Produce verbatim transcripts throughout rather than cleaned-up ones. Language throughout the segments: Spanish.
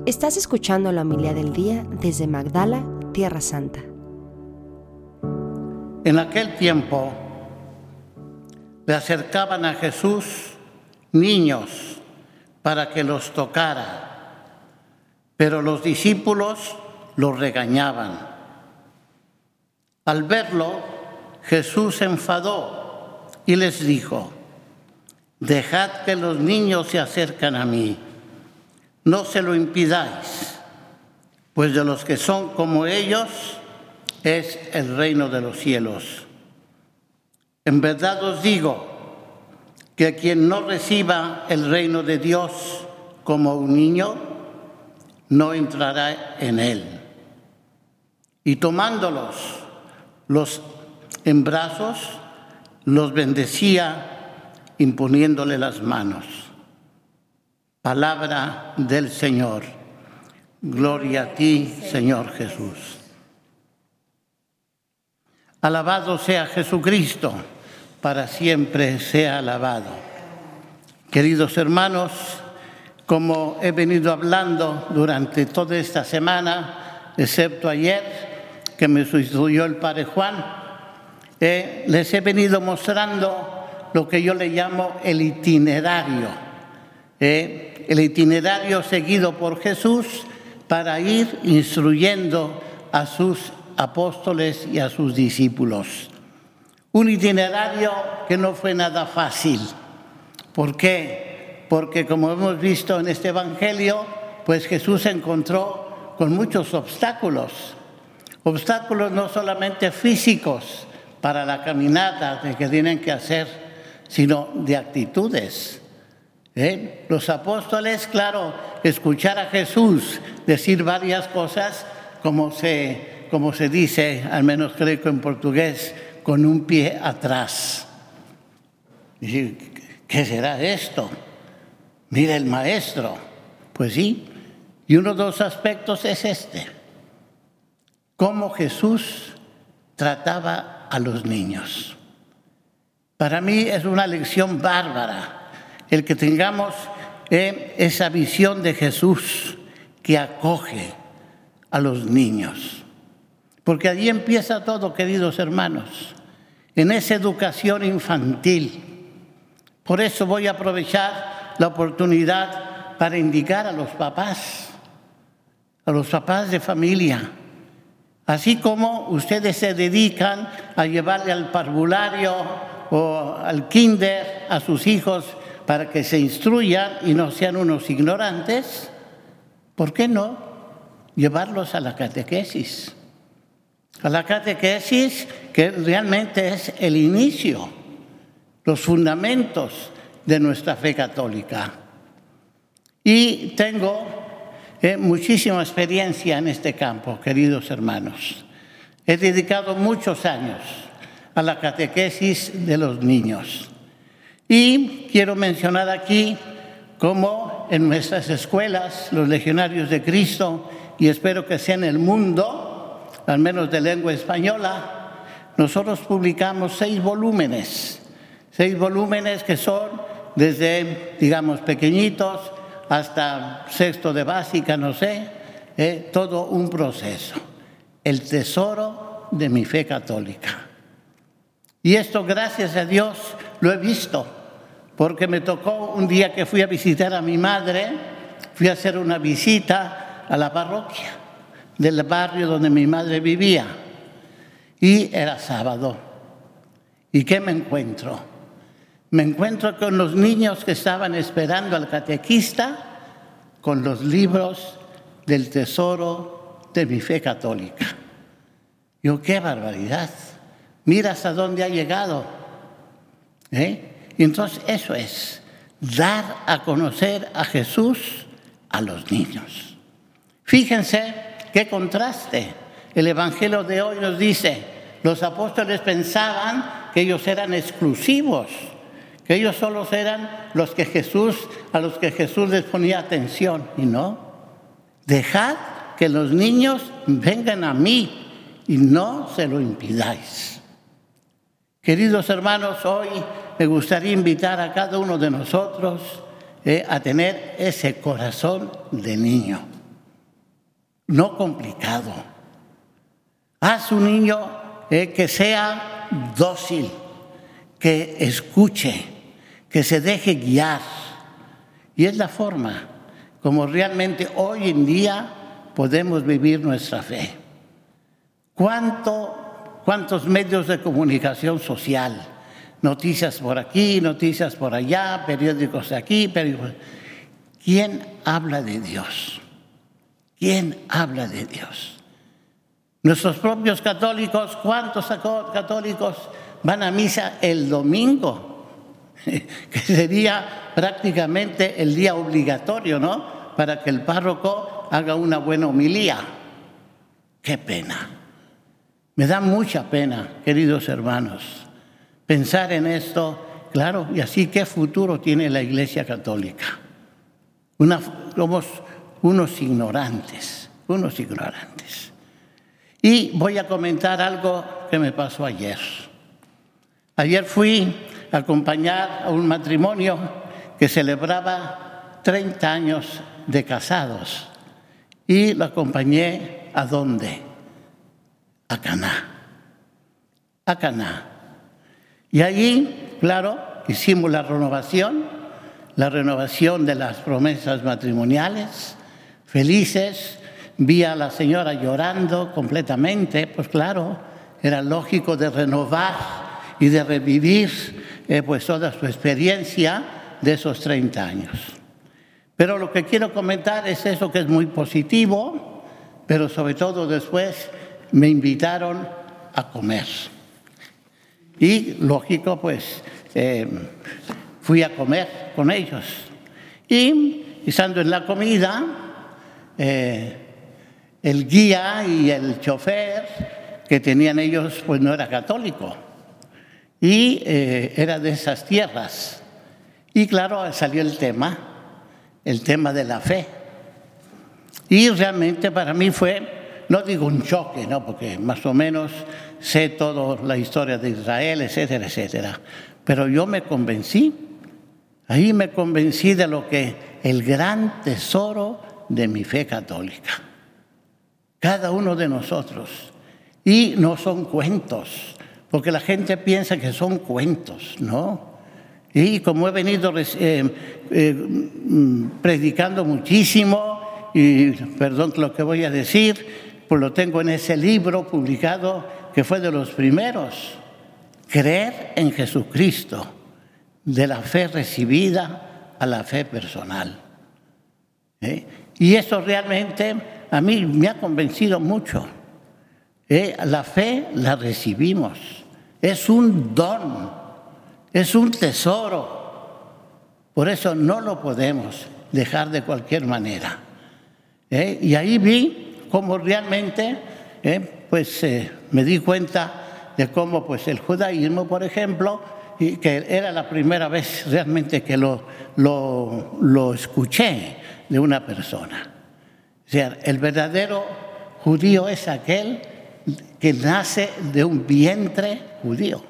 Estás escuchando la homilía del día desde Magdala, Tierra Santa. En aquel tiempo le acercaban a Jesús niños para que los tocara, pero los discípulos los regañaban. Al verlo, Jesús se enfadó y les dijo: «Dejad que los niños se acerquen a mí, no se lo impidáis, pues de los que son como ellos es el reino de los cielos. En verdad os digo que quien no reciba el reino de Dios como un niño, no entrará en él». Y tomándolos los en brazos, los bendecía imponiéndole las manos. Palabra del Señor. Gloria a ti, Señor Jesús. Alabado sea Jesucristo, para siempre sea alabado. Queridos hermanos, como he venido hablando durante toda esta semana, excepto ayer, que me sustituyó el Padre Juan, eh, les he venido mostrando lo que yo le llamo el itinerario, eh, el itinerario seguido por Jesús para ir instruyendo a sus apóstoles y a sus discípulos. Un itinerario que no fue nada fácil. ¿Por qué? Porque como hemos visto en este Evangelio, pues Jesús se encontró con muchos obstáculos. Obstáculos no solamente físicos para la caminata que tienen que hacer, sino de actitudes. ¿Eh? Los apóstoles, claro, escuchar a Jesús decir varias cosas, como se, como se dice, al menos creo que en portugués, con un pie atrás. Y, ¿qué será esto? Mira el maestro. Pues sí, y uno de los aspectos es este: cómo Jesús trataba a los niños. Para mí es una lección bárbara el que tengamos eh, esa visión de Jesús que acoge a los niños. Porque allí empieza todo, queridos hermanos, en esa educación infantil. Por eso voy a aprovechar la oportunidad para indicar a los papás, a los papás de familia, así como ustedes se dedican a llevarle al parvulario o al kinder a sus hijos para que se instruyan y no sean unos ignorantes, ¿por qué no llevarlos a la catequesis? A la catequesis, que realmente es el inicio, los fundamentos de nuestra fe católica. Y tengo eh, muchísima experiencia en este campo, queridos hermanos. He dedicado muchos años a la catequesis de los niños. Y quiero mencionar aquí cómo en nuestras escuelas, los legionarios de Cristo, y espero que sea en el mundo, al menos de lengua española, nosotros publicamos seis volúmenes, seis volúmenes que son desde, digamos, pequeñitos hasta sexto de básica, no sé, eh, todo un proceso. El tesoro de mi fe católica. Y esto, gracias a Dios, lo he visto, porque me tocó un día que fui a visitar a mi madre, fui a hacer una visita a la parroquia del barrio donde mi madre vivía. Y era sábado. ¿Y qué me encuentro? Me encuentro con los niños que estaban esperando al catequista con los libros del tesoro de mi fe católica. Yo, qué barbaridad. Mira hasta dónde ha llegado. ¿Eh? Y entonces eso es, dar a conocer a Jesús a los niños. Fíjense qué contraste. El Evangelio de hoy nos dice, los apóstoles pensaban que ellos eran exclusivos, que ellos solo eran los que Jesús, a los que Jesús les ponía atención. Y no, dejad que los niños vengan a mí y no se lo impidáis. Queridos hermanos, hoy me gustaría invitar a cada uno de nosotros eh, a tener ese corazón de niño. no complicado. Haz un niño eh, que sea dócil, que escuche, que se deje guiar. Y es la forma como realmente hoy en día podemos vivir nuestra fe. ¿Cuánto, cuántos medios de comunicación social? Noticias por aquí, noticias por allá, periódicos aquí, periódicos. ¿Quién habla de Dios? ¿Quién habla de Dios? Nuestros propios católicos, ¿cuántos católicos van a misa el domingo? Que sería prácticamente el día obligatorio, ¿no? Para que el párroco haga una buena homilía. ¡Qué pena! Me da mucha pena, queridos hermanos, pensar en esto. Claro, y así, ¿qué futuro tiene la Iglesia Católica? Una, somos unos ignorantes, unos ignorantes. Y voy a comentar algo que me pasó ayer. Ayer fui a acompañar a un matrimonio que celebraba treinta años de casados. Y lo acompañé, ¿a dónde? A Caná. A Caná. Y allí, claro, hicimos la renovación, la renovación de las promesas matrimoniales, felices. Vi a la señora llorando completamente, pues claro, era lógico de renovar y de revivir eh, pues toda su experiencia de esos treinta años. Pero lo que quiero comentar es eso, que es muy positivo, pero sobre todo después me invitaron a comer. Y lógico, pues eh, fui a comer con ellos. Y estando en la comida, eh, el guía y el chofer que tenían ellos, pues no era católico. Y eh, era de esas tierras. Y claro, salió el tema, el tema de la fe. Y realmente para mí fue, no digo un choque, ¿no? Porque más o menos sé toda la historia de Israel, etcétera, etcétera. Pero yo me convencí, ahí me convencí de lo que el gran tesoro de mi fe católica. Cada uno de nosotros. Y no son cuentos, porque la gente piensa que son cuentos, ¿no? Y como he venido eh, eh, predicando muchísimo, y perdón lo que voy a decir, pues lo tengo en ese libro publicado que fue de los primeros. Creer en Jesucristo, de la fe recibida a la fe personal. ¿Eh? Y eso realmente a mí me ha convencido mucho. ¿Eh? La fe la recibimos, es un don, es un tesoro. Por eso no lo podemos dejar de cualquier manera. ¿Eh? Y ahí vi cómo realmente, eh, pues eh, me di cuenta de cómo pues el judaísmo, por ejemplo, y que era la primera vez realmente que lo, lo, lo escuché de una persona. O sea, el verdadero judío es aquel que nace de un vientre judío.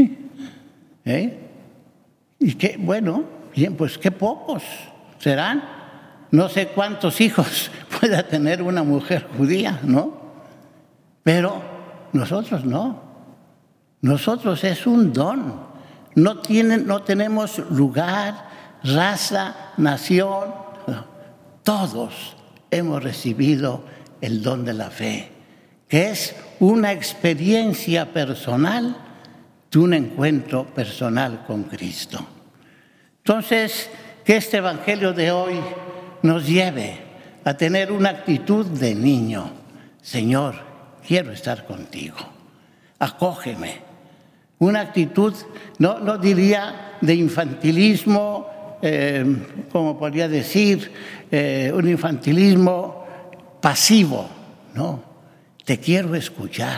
¿Eh? Y que, bueno, bien, pues qué pocos serán. No sé cuántos hijos pueda tener una mujer judía, ¿no? Pero nosotros no. Nosotros es un don. No, tienen, no tenemos lugar, raza, nación. No. Todos hemos recibido el don de la fe, que es una experiencia personal de un encuentro personal con Cristo. Entonces, que este evangelio de hoy nos lleve a tener una actitud de niño. Señor, quiero estar contigo. Acógeme. Una actitud, no, no diría de infantilismo, eh, como podría decir, eh, un infantilismo pasivo. No, te quiero escuchar.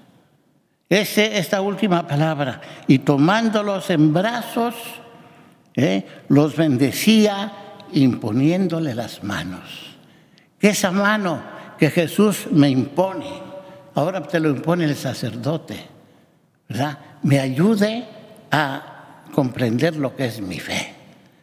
Ese, esta última palabra. Y tomándolos en brazos, eh, los bendecía imponiéndole las manos. Que esa mano que Jesús me impone, ahora te lo impone el sacerdote, ¿verdad? Me ayude a comprender lo que es mi fe.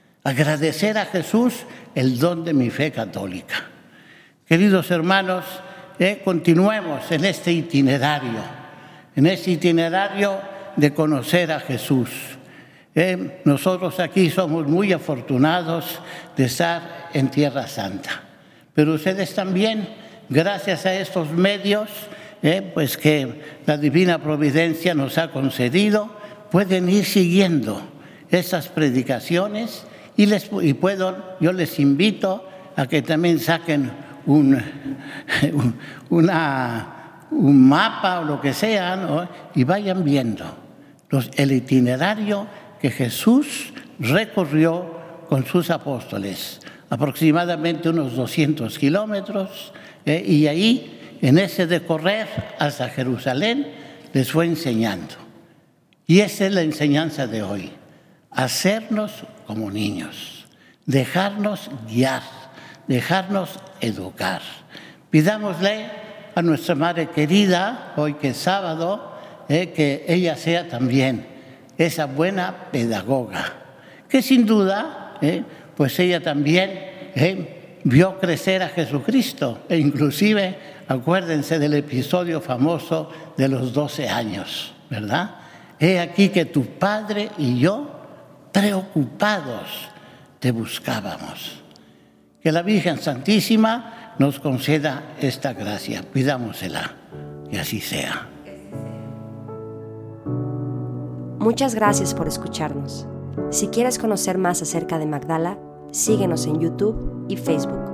Agradecer a Jesús el don de mi fe católica. Queridos hermanos, eh, continuemos en este itinerario, en este itinerario de conocer a Jesús. Eh, nosotros aquí somos muy afortunados de estar en Tierra Santa, pero ustedes también, gracias a estos medios, eh, pues que la Divina Providencia nos ha concedido, pueden ir siguiendo esas predicaciones y, les, y puedo, yo les invito a que también saquen un, un, una, un mapa o lo que sea, ¿no? Y vayan viendo los, el itinerario que Jesús recorrió con sus apóstoles, aproximadamente unos doscientos kilómetros, eh, y ahí, en ese de correr hasta Jerusalén, les fue enseñando. Y esa es la enseñanza de hoy, hacernos como niños, dejarnos guiar, dejarnos educar. Pidámosle a nuestra Madre querida, hoy que es sábado, eh, que ella sea también esa buena pedagoga, que sin duda, eh, pues ella también eh, vio crecer a Jesucristo, e inclusive, acuérdense del episodio famoso de los doce años, ¿verdad? He aquí que tu padre y yo, preocupados, te buscábamos. Que la Virgen Santísima nos conceda esta gracia. Pidámosela, que así sea. Muchas gracias por escucharnos. Si quieres conocer más acerca de Magdala, síguenos en YouTube y Facebook.